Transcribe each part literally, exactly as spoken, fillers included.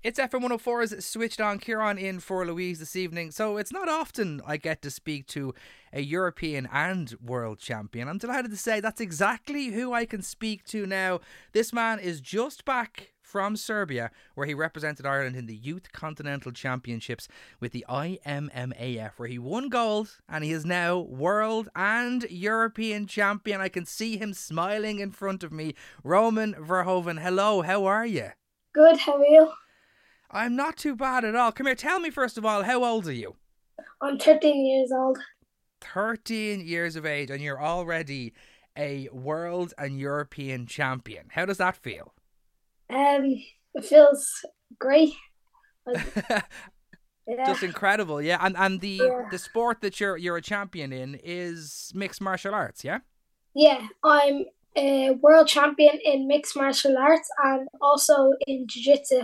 It's F M one oh four's Switched On. Kieran in for Louise this evening. So it's not often I get to speak to a European and world champion. I'm delighted to say that's exactly who I can speak to now. This man is just back from Serbia, where he represented Ireland in the Youth Continental Championships with the I M M A F, where he won gold, and he is now world and European champion. I can see him smiling in front of me. Roman Verhoeven, hello, how are you? Good, how are you? I'm not too bad at all. Come here, tell me first of all, how old are you? I'm thirteen years old. thirteen years of age, and you're already a world and European champion. How does that feel? Um, it feels great. Like, yeah, Just incredible, yeah. And and the yeah, the sport that you're you're a champion in is mixed martial arts, yeah? yeah. I'm a world champion in mixed martial arts and also in jiu-jitsu.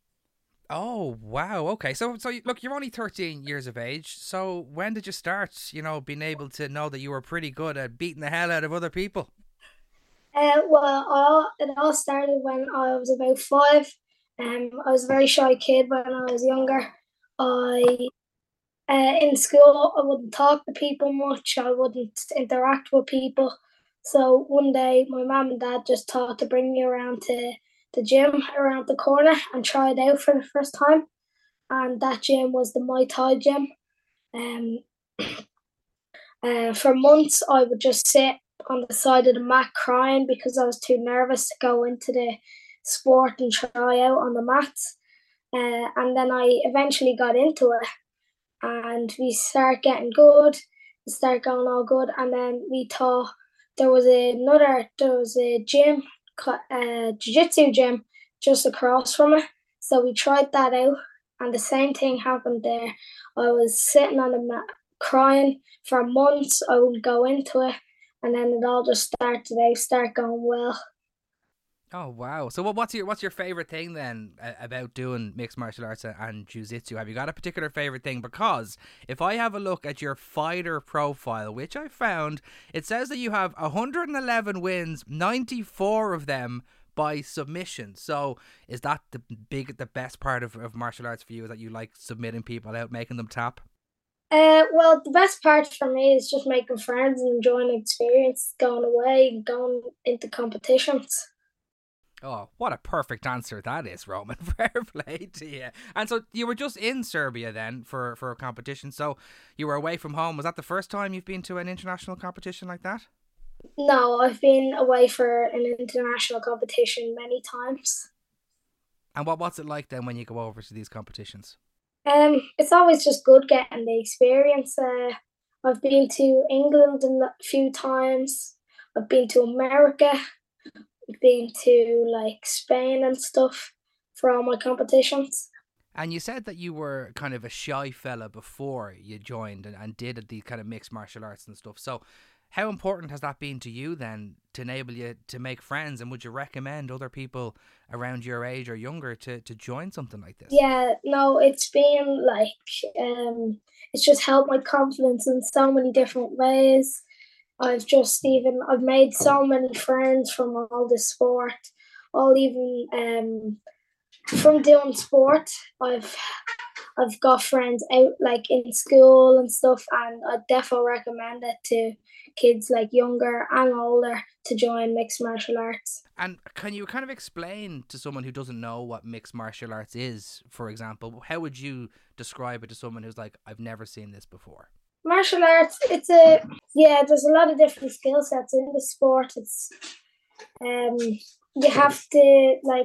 Oh, wow. Okay. So so look, you're only thirteen years of age. So when did you start, you know, being able to know that you were pretty good at beating the hell out of other people? Uh, well, all, it all started when I was about five. Um, I was a very shy kid when I was younger. I uh, in school I wouldn't talk to people much. I wouldn't interact with people. So one day my mum and dad just thought to bring me around to the gym around the corner and try it out for the first time. And that gym was the Muay Thai gym. Um, uh, for months I would just sit on the side of the mat crying because I was too nervous to go into the sport and try out on the mats. Uh, and then I eventually got into it and we start getting good, we start going all good, and then we thought there was another, there was a gym, a jiu-jitsu gym just across from it, so we tried that out, and the same thing happened there. I was sitting on the mat crying for months. I wouldn't go into it, and then it all just started out, start going well. Oh wow! So what, what's your what's your favorite thing then uh, about doing mixed martial arts and jiu-jitsu? Have you got a particular favorite thing? Because if I have a look at your fighter profile, which I found, it says that you have one hundred eleven wins, ninety-four of them by submission. So is that the big, the best part of, of martial arts for you? Is that you like submitting people out, making them tap? Uh, well, the best part for me is just making friends and enjoying the experience, going away, going into competitions. Oh, what a perfect answer that is, Roman. Fair play to you. And so you were just in Serbia then for, for a competition. So you were away from home. Was that the first time you've been to an international competition like that? No, I've been away for an international competition many times. And what what's it like then when you go over to these competitions? Um, it's always just good getting the experience. Uh, I've been to England a few times. I've been to America. I've been to like Spain and stuff for all my competitions. And you said that you were kind of a shy fella before you joined and, and did the kind of mixed martial arts and stuff. So how important has that been to you then to enable you to make friends? And would you recommend other people around your age or younger to, to join something like this? Yeah, no, it's been like um, it's just helped my confidence in so many different ways. I've just even I've made so many friends from all the sport, all even um from doing sport. I've I've got friends out like in school and stuff, and I definitely recommend it to kids like younger and older to join mixed martial arts. And can you kind of explain to someone who doesn't know what mixed martial arts is, for example? How would you describe it to someone who's like, I've never seen this before? Martial arts, it's a yeah. There's a lot of different skill sets in the sport. It's um you have to like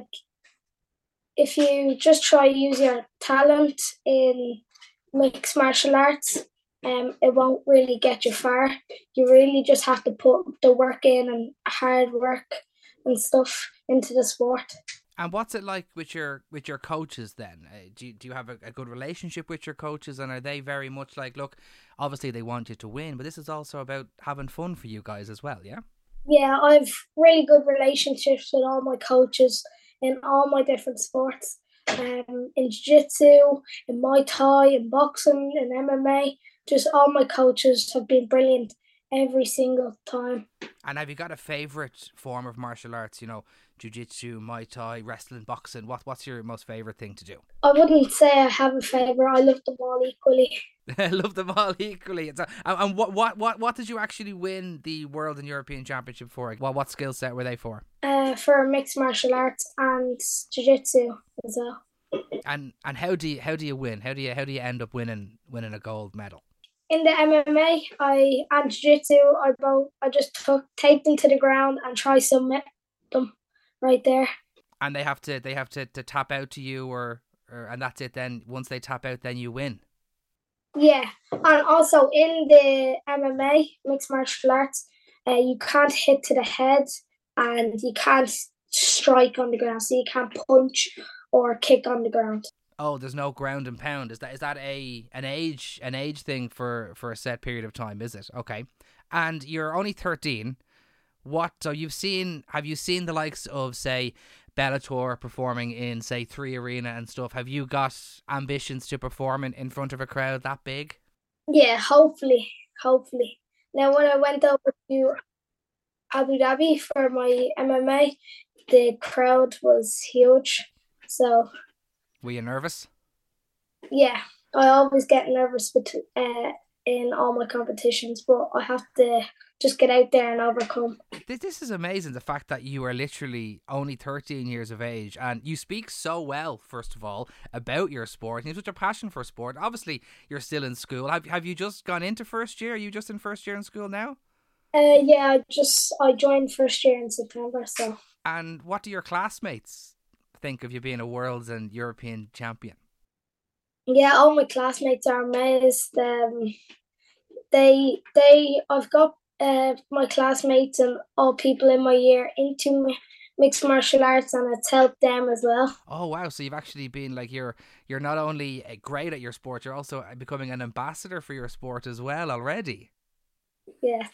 if you just try use your talent in mixed martial arts, um, it won't really get you far. You really just have to put the work in and hard work and stuff into the sport. And what's it like with your with your coaches then? Uh, do you, do you have a, a good relationship with your coaches, and are they very much like, look, obviously they want you to win, but this is also about having fun for you guys as well, yeah? Yeah, I've really good relationships with all my coaches in all my different sports. Um, in jiu-jitsu, in Muay Thai, in boxing, in M M A, just all my coaches have been brilliant every single time. And have you got a favourite form of martial arts? You know, jiu-jitsu, Muay Thai, wrestling, boxing? What What's your most favourite thing to do? I wouldn't say I have a favourite. I love them all equally. I love them all equally. It's a, and and what, what what what did you actually win the World and European Championship for? What what skill set were they for? Uh, for mixed martial arts and jiu-jitsu as well. And and how do you how do you win? How do you how do you end up winning winning a gold medal? In the M M A, I and jiu-jitsu, I both I just took take them to the ground and try submit them right there. And they have to they have to, to tap out to you, or, or and that's it. Then once they tap out, then you win. Yeah, and also in the M M A, mixed martial arts, uh, you can't hit to the head and you can't strike on the ground, so you can't punch or kick on the ground. Oh, there's no ground and pound. Is that is that a an age an age thing for, for a set period of time? Is it? Okay, and you're only thirteen. What so you've seen? Have you seen the likes of, say, Bellator performing in, say, Three Arena and stuff? Have you got ambitions to perform in, in front of a crowd that big? Yeah, hopefully, hopefully. Now, when I went over to Abu Dhabi for my M M A, the crowd was huge. So, were you nervous? Yeah, I always get nervous bet- uh, in all my competitions, but I have to just get out there and overcome. This is amazing, the fact that you are literally only thirteen years of age and you speak so well, first of all, about your sport. You have such a passion for sport. Obviously, you're still in school. Have Have you just gone into first year? Are you just in first year in school now? Uh, yeah, I just I joined first year in September. So. And what do your classmates think of you being a world and European champion? Yeah, all my classmates are amazed. Um, they they I've got uh, my classmates and all people in my year into mixed martial arts, and it's helped them as well. Oh wow! So you've actually been like you're you're not only great at your sport, you're also becoming an ambassador for your sport as well already. Yeah.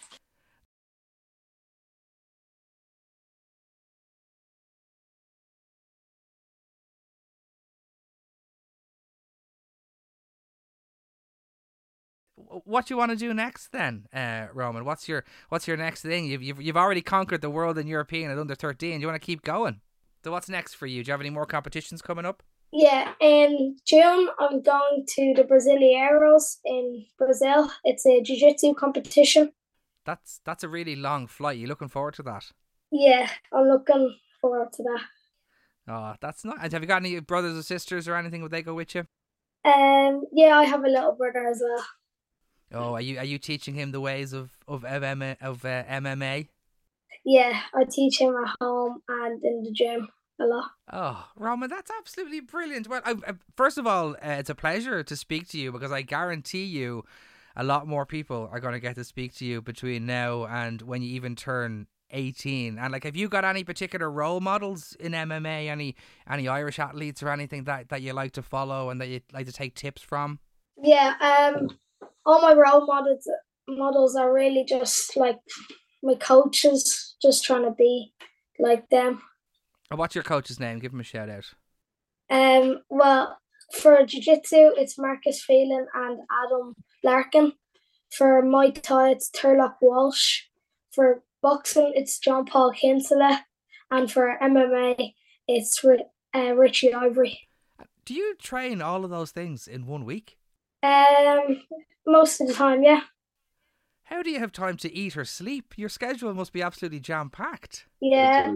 What do you want to do next then, uh, Roman? What's your What's your next thing? You've you've you've already conquered the world and European at under thirteen. Do you want to keep going? So what's next for you? Do you have any more competitions coming up? Yeah, in June I'm going to the Brasileiros in Brazil. It's a jiu-jitsu competition. That's that's a really long flight. You looking forward to that? Yeah, I'm looking forward to that. Oh, that's nice. Have you got any brothers or sisters or anything? Would they go with you? Um, yeah, I have a little brother as well. Oh, are you are you teaching him the ways of of M M A, of uh, M M A? Yeah, I teach him at home and in the gym a lot. Oh, Roman, that's absolutely brilliant. Well, I, I, first of all, uh, it's a pleasure to speak to you, because I guarantee you a lot more people are going to get to speak to you between now and when you even turn eighteen. And like, have you got any particular role models in M M A? Any any Irish athletes or anything that, that you like to follow and that you like to take tips from? Yeah, um, all my role models models are really just like my coaches, just trying to be like them. And what's your coach's name? Give him a shout out. Um, well, for jiu-jitsu, it's Marcus Phelan and Adam Larkin. For Muay Thai, it's Turlock Walsh. For boxing, it's John Paul Kinsella. And for M M A, it's uh, Richie Ivory. Do you train all of those things in one week? Um, most of the time, yeah. How do you have time to eat or sleep? Your schedule must be absolutely jam-packed. Yeah.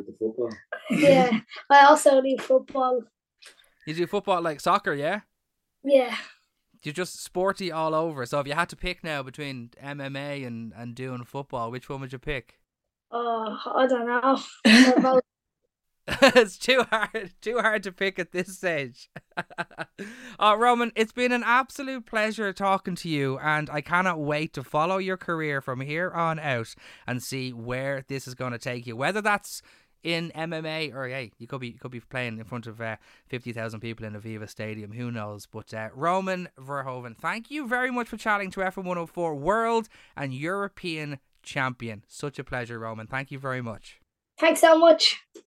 Yeah. I also do football. You do football like soccer, yeah? Yeah. You're just sporty all over. So if you had to pick now between M M A and, and doing football, which one would you pick? Oh, I don't know. It's too hard, too hard to pick at this stage. Oh, Roman, it's been an absolute pleasure talking to you, and I cannot wait to follow your career from here on out and see where this is going to take you. Whether that's in M M A or hey, you could be you could be playing in front of uh, fifty thousand people in Aviva Stadium. Who knows? But uh, Roman Verhoeven, thank you very much for chatting to F M one oh four World and European Champion. Such a pleasure, Roman. Thank you very much. Thanks so much.